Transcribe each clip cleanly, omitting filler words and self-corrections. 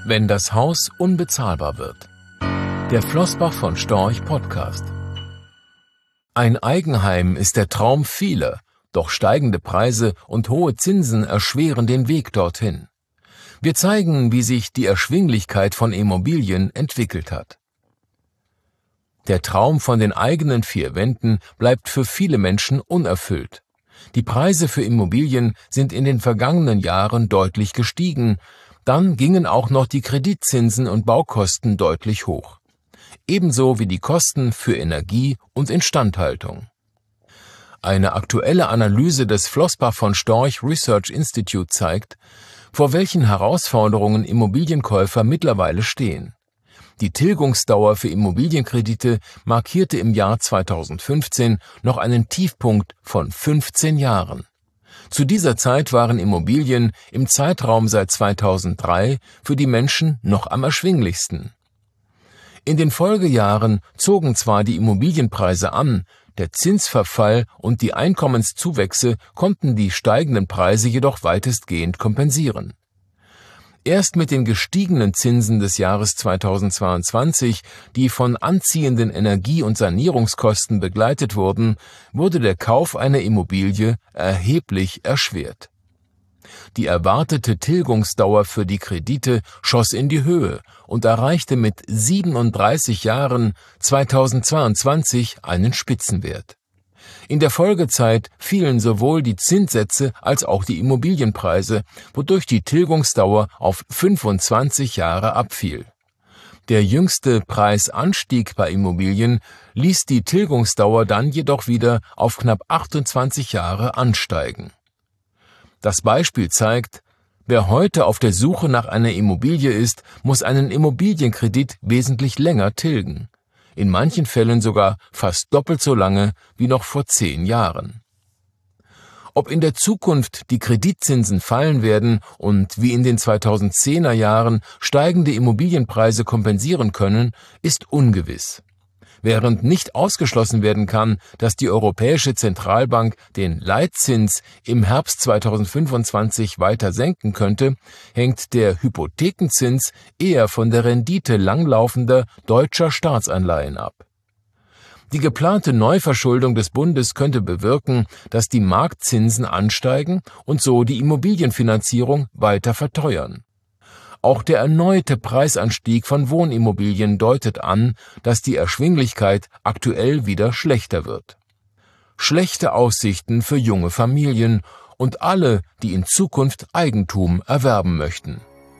Wenn das Haus unbezahlbar wird. Der Flossbach von Storch Podcast. Ein Eigenheim ist der Traum vieler, doch steigende Preise und hohe Zinsen erschweren den Weg dorthin. Wir zeigen, wie sich die Erschwinglichkeit von Immobilien entwickelt hat. Der Traum von den eigenen vier Wänden bleibt für viele Menschen unerfüllt. Die Preise für Immobilien sind in den vergangenen Jahren deutlich gestiegen, dann gingen auch noch die Kreditzinsen und Baukosten deutlich hoch. Ebenso wie die Kosten für Energie und Instandhaltung. Eine aktuelle Analyse des Flossbach von Storch Research Institute zeigt, vor welchen Herausforderungen Immobilienkäufer mittlerweile stehen. Die Tilgungsdauer für Immobilienkredite markierte im Jahr 2015 noch einen Tiefpunkt von 15 Jahren. Zu dieser Zeit waren Immobilien im Zeitraum seit 2003 für die Menschen noch am erschwinglichsten. In den Folgejahren zogen zwar die Immobilienpreise an, der Zinsverfall und die Einkommenszuwächse konnten die steigenden Preise jedoch weitestgehend kompensieren. Erst mit den gestiegenen Zinsen des Jahres 2022, die von anziehenden Energie- und Sanierungskosten begleitet wurden, wurde der Kauf einer Immobilie erheblich erschwert. Die erwartete Tilgungsdauer für die Kredite schoss in die Höhe und erreichte mit 37 Jahren 2022 einen Spitzenwert. In der Folgezeit fielen sowohl die Zinssätze als auch die Immobilienpreise, wodurch die Tilgungsdauer auf 25 Jahre abfiel. Der jüngste Preisanstieg bei Immobilien ließ die Tilgungsdauer dann jedoch wieder auf knapp 28 Jahre ansteigen. Das Beispiel zeigt, wer heute auf der Suche nach einer Immobilie ist, muss einen Immobilienkredit wesentlich länger tilgen. In manchen Fällen sogar fast doppelt so lange wie noch vor 10 Jahren. Ob in der Zukunft die Kreditzinsen fallen werden und wie in den 2010er Jahren steigende Immobilienpreise kompensieren können, ist ungewiss. Während nicht ausgeschlossen werden kann, dass die Europäische Zentralbank den Leitzins im Herbst 2025 weiter senken könnte, hängt der Hypothekenzins eher von der Rendite langlaufender deutscher Staatsanleihen ab. Die geplante Neuverschuldung des Bundes könnte bewirken, dass die Marktzinsen ansteigen und so die Immobilienfinanzierung weiter verteuern. Auch der erneute Preisanstieg von Wohnimmobilien deutet an, dass die Erschwinglichkeit aktuell wieder schlechter wird. Schlechte Aussichten für junge Familien und alle, die in Zukunft Eigentum erwerben möchten.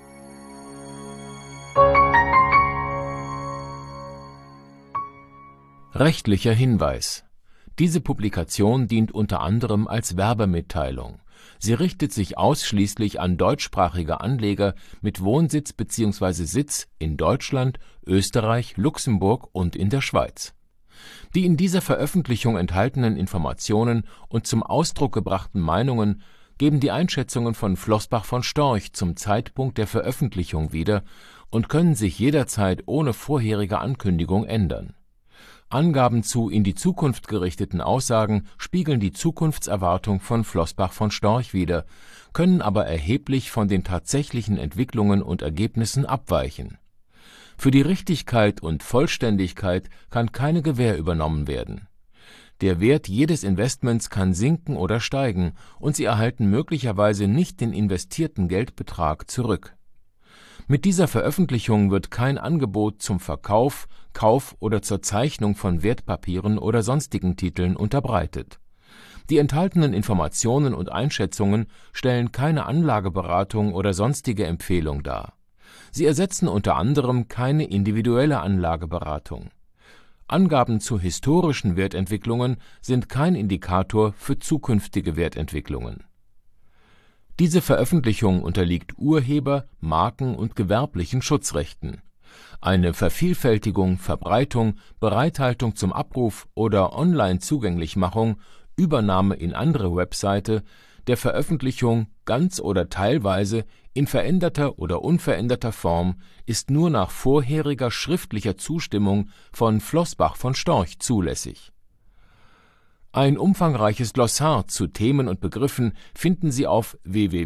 Rechtlicher Hinweis: Diese Publikation dient unter anderem als Werbemitteilung. Sie richtet sich ausschließlich an deutschsprachige Anleger mit Wohnsitz bzw. Sitz in Deutschland, Österreich, Luxemburg und in der Schweiz. Die in dieser Veröffentlichung enthaltenen Informationen und zum Ausdruck gebrachten Meinungen geben die Einschätzungen von Flossbach von Storch zum Zeitpunkt der Veröffentlichung wieder und können sich jederzeit ohne vorherige Ankündigung ändern. Angaben zu in die Zukunft gerichteten Aussagen spiegeln die Zukunftserwartung von Flossbach von Storch wider, können aber erheblich von den tatsächlichen Entwicklungen und Ergebnissen abweichen. Für die Richtigkeit und Vollständigkeit kann keine Gewähr übernommen werden. Der Wert jedes Investments kann sinken oder steigen und Sie erhalten möglicherweise nicht den investierten Geldbetrag zurück. Mit dieser Veröffentlichung wird kein Angebot zum Verkauf, Kauf oder zur Zeichnung von Wertpapieren oder sonstigen Titeln unterbreitet. Die enthaltenen Informationen und Einschätzungen stellen keine Anlageberatung oder sonstige Empfehlung dar. Sie ersetzen unter anderem keine individuelle Anlageberatung. Angaben zu historischen Wertentwicklungen sind kein Indikator für zukünftige Wertentwicklungen. Diese Veröffentlichung unterliegt Urheber-, Marken- und gewerblichen Schutzrechten. Eine Vervielfältigung, Verbreitung, Bereithaltung zum Abruf oder Online-Zugänglichmachung, Übernahme in andere Webseite, der Veröffentlichung ganz oder teilweise in veränderter oder unveränderter Form ist nur nach vorheriger schriftlicher Zustimmung von Flossbach von Storch zulässig. Ein umfangreiches Glossar zu Themen und Begriffen finden Sie auf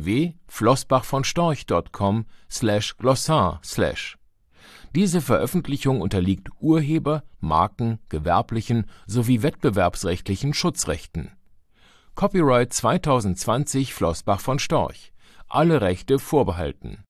www.flossbachvonstorch.com/Glossar/. Diese Veröffentlichung unterliegt Urheber-, Marken-, gewerblichen sowie wettbewerbsrechtlichen Schutzrechten. Copyright 2020 Flossbach von Storch. Alle Rechte vorbehalten